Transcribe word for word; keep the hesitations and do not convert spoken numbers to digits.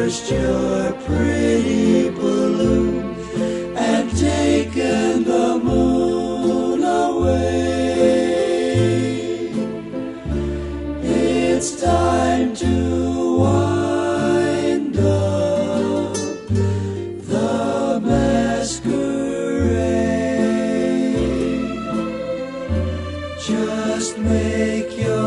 burst your pretty balloon and taken the moon away. It's time to wind up the masquerade. Just make your